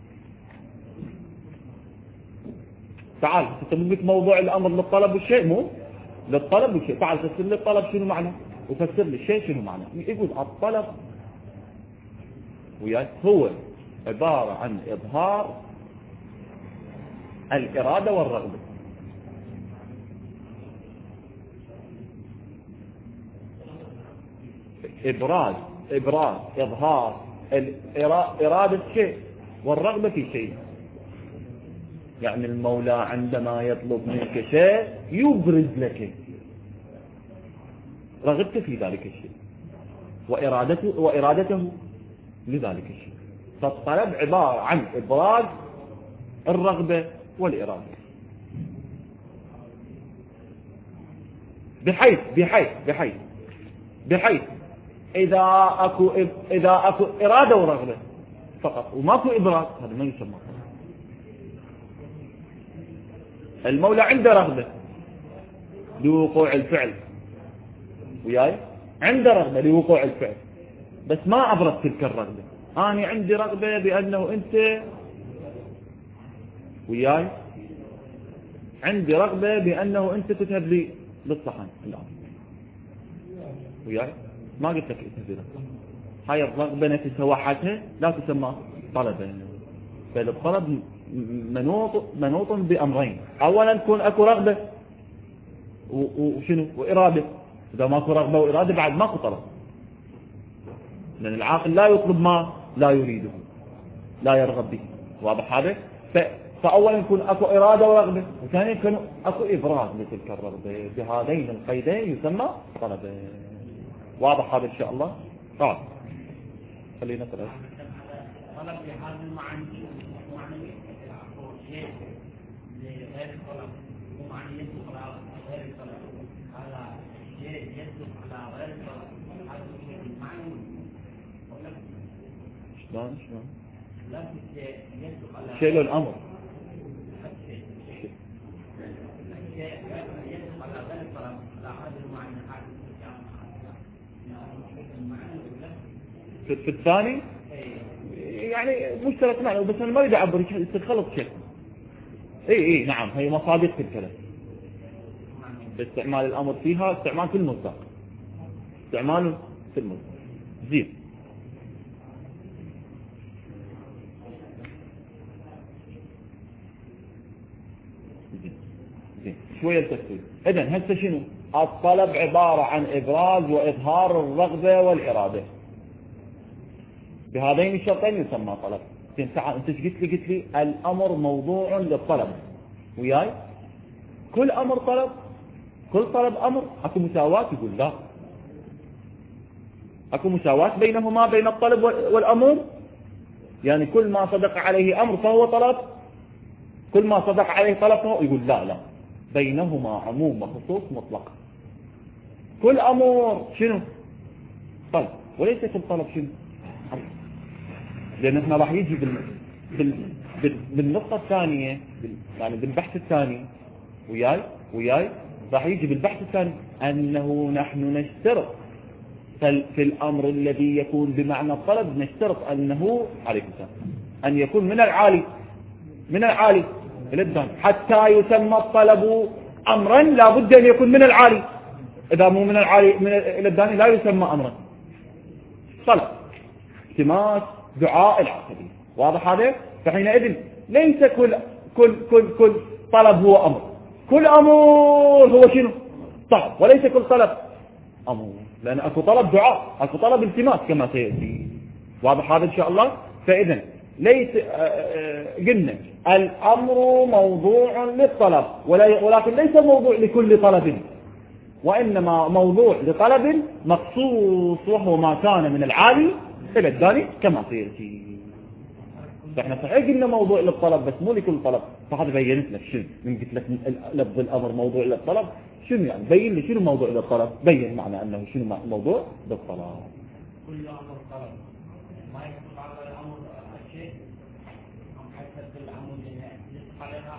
تعال تسميك موضوع الأمر للطلب والشيء، مو للطلب والشيء. تعال فسر لي الطلب شنو معنى وفسر لي الشيء شنو معنى. يقول الطلب وياي هو عبارة عن إظهار الإرادة والرغبة. إبراز إظهار إرادة شيء والرغبة في شيء. يعني المولى عندما يطلب منك شيء يبرز لك رغبته في ذلك الشيء وإرادته لذلك الشيء. فالطلب عبارة عن إبراز الرغبة والإرادة، بحيث إذا أكو إرادة ورغبة فقط وماكو إبراز، هذا ما يسمى طلب. المولى عنده رغبة لوقوع الفعل وياي، عنده رغبة لوقوع الفعل بس ما أبرز تلك الرغبة. أنا عندي رغبة بأنه أنت وياي، عندي رغبة بأنه أنت تذهب لي للصحن الآن وياي، ما قلت لك اذهب لي. هاي الرغبة نفسها وحدها لا تسمى طلبا، بل الطلب منوط بأمرين. أولا تكون أكو رغبة وشنو وإرادة. إذا ماكو رغبة وإرادة بعد ماكو طلب، لأن العاقل لا يطلب ما لا يريده لا يرغب به. واضح هذا؟ فأولا يكون أكو إرادة ورغبة، وثانيا يكون أكو إبراز لتلك الرغبة. بهذين القيدين يسمى طلبا. واضح هذا إن شاء الله؟ طيب خلينا نقرأ. طلب بهذه المعاني شيء لغير الطلب، ومعنى يصدق على غير الطلب، هذا شيء يصدق على غير الطلب، هذا شيء معنوي. شلون؟ لفظ يصدق على شيء له الأمر. في الثاني يعني مشترك معنوي، بس أنا ما أريد أعبر يستخلط شيء. إيه نعم، هي مصادق في الكلام. باستعمال الأمر فيها استعمال في المصداق، استعمال في المصداق. زين. شوية التفصيل. إذن هسه شنو؟ الطلب عبارة عن إبراز وإظهار الرغبة والإرادة، بهذين الشرطين يسمى طلب. انت قلت لي الأمر موضوع للطلب وياي، كل أمر طلب، كل طلب أمر. أكو مساواة؟ يقول لا. أكو مساواة بينهما، بين الطلب والأمر؟ يعني كل ما صدق عليه أمر فهو طلب، كل ما صدق عليه طلب فهو؟ يقول لا، بينهما عموم وخصوص مطلق. كل أمر شنو؟ طلب، وليس كل طلب شنو؟ لأن احنا راح يجي بالنقطة الثانية، يعني بالبحث الثاني وياي راح يجي بالبحث الثاني أنه نحن نشترط في الأمر الذي يكون بمعنى الطلب، نشترط أنه عليكم السلام أن يكون من العالي إلى الداني. حتى يسمى الطلب أمرا لا بد أن يكون من العالي، إذا مو من العالي إلى الداني لا يسمى أمرا. طلب، التماس، دعاء، العقدي. واضح هذا؟ فحينئذ ليس كل طلب هو أمر، كل أمر هو شنو؟ طلب، وليس كل طلب أمر، لأن أكو طلب دعاء، أكو طلب التماس كما سيأتي. واضح هذا إن شاء الله؟ فإذن ليس قلنا الأمر موضوع للطلب، ولكن ليس موضوع لكل طلب، وإنما موضوع لطلب مخصوص، وهو ما كان من العالي إلى الداني كما سيأتي. فإحنا صحيح قلنا موضوع للطلب بس مو لكل طلب. فهذا بينت لك شنو من قلت لك لفظ الأمر موضوع للطلب شنو يعني؟ بين لي شنو موضوع للطلب، بين معنى أنه شنو موضوع للطلب. كل أمر طلب ما يكتب على الأمر شيء أم حسب الأمر اللي يدخل عليها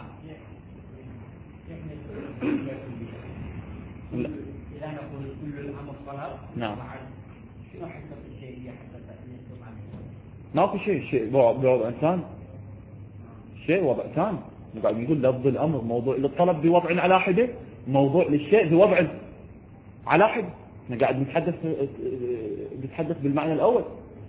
شيء. إذا نقول كل الأمر طلب، نعم، شنو حسب الشيء حسب يكتب عليه؟ ما في شيء بوضع إنسان، شيء وضع إنسان. قاعد يقول لفظ الأمر موضوع للطلب بوضع على حده، موضوع للشيء بوضع على حده. احنا قاعد نتحدث بالمعنى الأول.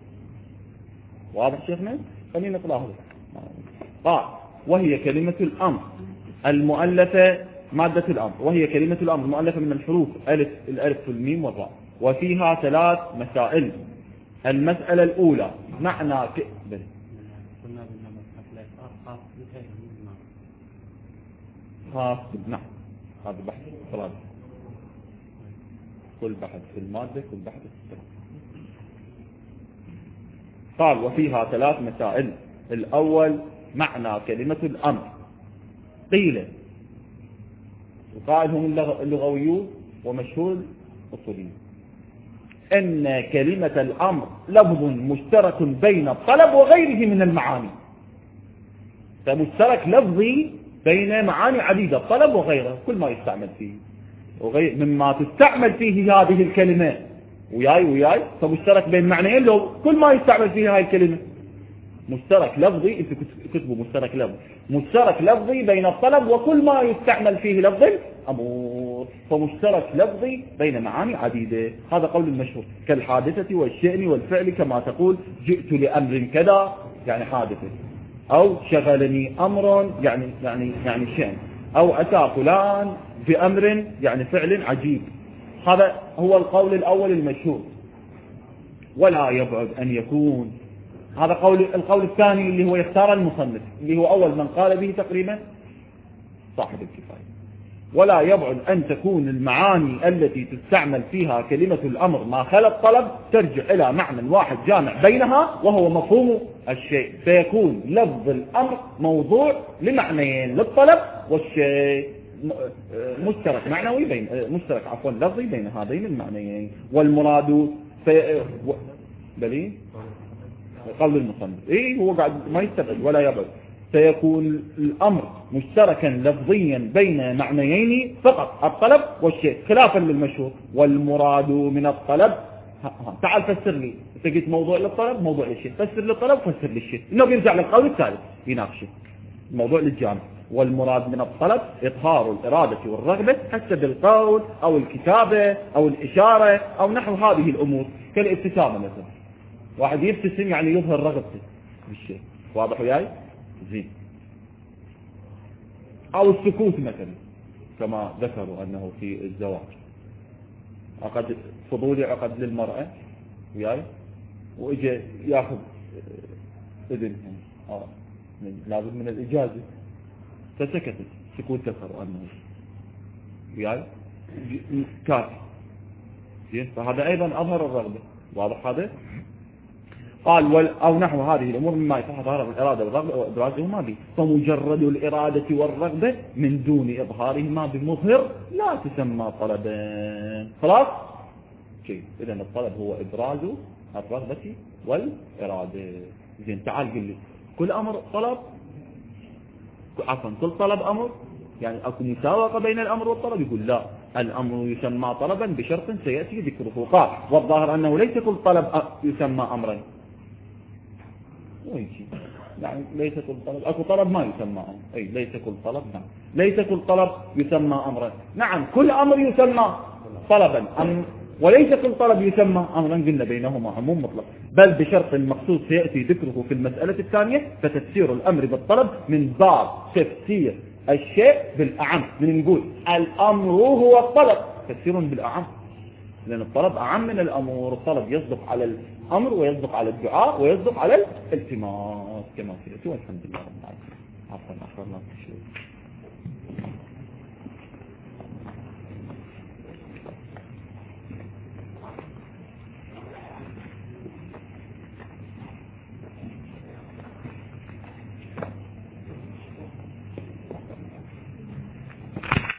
واضح شيخنا؟ خلينا نطلع هذا. قال وهي كلمة الأمر المؤلفة، مادة الأمر، وهي كلمة الأمر المؤلفة من الحروف الألف والميم والراء، وفيها 3 مسائل. المسألة الأولى معنى خاص نعم، هذا بحث ثلاث، كل بحث في المادة، كل بحث في الثلاث. قال وفيها 3 مسائل. الأول معنى كلمة الأمر. قيل القائل هم اللغويون ومشهور الأصوليون أن كلمة الأمر لفظ مشترك بين الطلب وغيره من المعاني. فمشترك لفظي بين معاني عديدة، الطلب وغيره، كل ما يستعمل فيه وغير مما تستعمل فيه هذه الكلمة وياي. فمشترك بين معنيين لو كل ما يستعمل فيه هذه الكلمة. مشترك لفظي، انت كتبوا مشترك لفظي بين الطلب وكل ما يستعمل فيه لفظ الأمر. فمشترك لفظي بين معاني عديدة. هذا قول المشهور، كالحادثة والشأن والفعل، كما تقول جئت لأمر كذا يعني حادثة، أو شغلني أمر يعني شأن، أو أتى فلان بأمر يعني فعل عجيب. هذا هو القول الأول المشهور. ولا يبعد أن يكون، هذا القول الثاني اللي هو يختار المصنف، اللي هو أول من قال به تقريبا صاحب الكفاية. ولا يبعد أن تكون المعاني التي تستعمل فيها كلمة الأمر ما خلا الطلب ترجع إلى معنى واحد جامع بينها، وهو مفهوم الشيء. فيكون لفظ الأمر موضوع لمعنيين، للطلب والشيء، مشترك معنوي بين لفظي بين هذين المعنيين. والمراد بلي قول المصنف هو قاعد ما يستبعد ولا يبعد. سيكون الأمر مشتركا لفظيا بين معنيين فقط، الطلب والشيء، خلافا للمشهور. والمراد من الطلب تعال فسر لي، انت قلت موضوع للطلب موضوع للشيء، فسر لي الطلب فسر لي الشيء، انه بيرجع للقول الثالث يناقشه الموضوع للجامع. والمراد من الطلب إظهار الإرادة والرغبة حسب القول أو الكتابة أو الإشارة أو نحو هذه الأمور، كالابتسامة مثلا، واحد يبتسم يعني يظهر رغبته بالشيء، واضح وياي؟ زين. أو السكوت مثلا كما ذكروا أنه في الزواج عقد فضولي عقد للمرأة وياي، وإجا ياخذ إذن لازم من الإجازة فسكتت، سكوت ذكروا أنه وياي كافي. زين، فهذا أيضا أظهر الرغبة، واضح هذا؟ قال أو نحو هذه الأمور مما يصح ظهر الإرادة والرغبة وإبرازهما به، فمجرد الإرادة والرغبة من دون إظهارهما بمظهر لا تسمى طلبا. خلاص؟ شيء، إذن الطلب هو إبراز الرغبة والإرادة. زين، تعال قل لي كل أمر طلب، عفوا كل طلب أمر، يعني أكو مساوقة بين الأمر والطلب؟ يقول لا، الأمر يسمى طلبا بشرط سيأتي ذكره. قال والظاهر أنه ليس كل طلب يسمى أمرا. يعني ليس كل طلب، أكو طلب ما يسمى أمر، أي ليس كل طلب، نعم ليس كل طلب يسمى أمرا، نعم كل أمر يسمى طلبا، وليس كل طلب يسمى أمرا، قلنا بينهما عموم مطلق، بل بشرط مخصوص سيأتي ذكره في المسألة الثانية. فتفسير الأمر بالطلب من باب تفسير الشيء بالأعم، من نقول الأمر هو الطلب تفسير بالأعم، لأن الطلب أعم من الأمر. الطلب يصدق على الأمر ويصدق على الدعاء ويصدق على الالتماس كما سيأتي، والحمد لله رب العالمين. عفوا أخرنا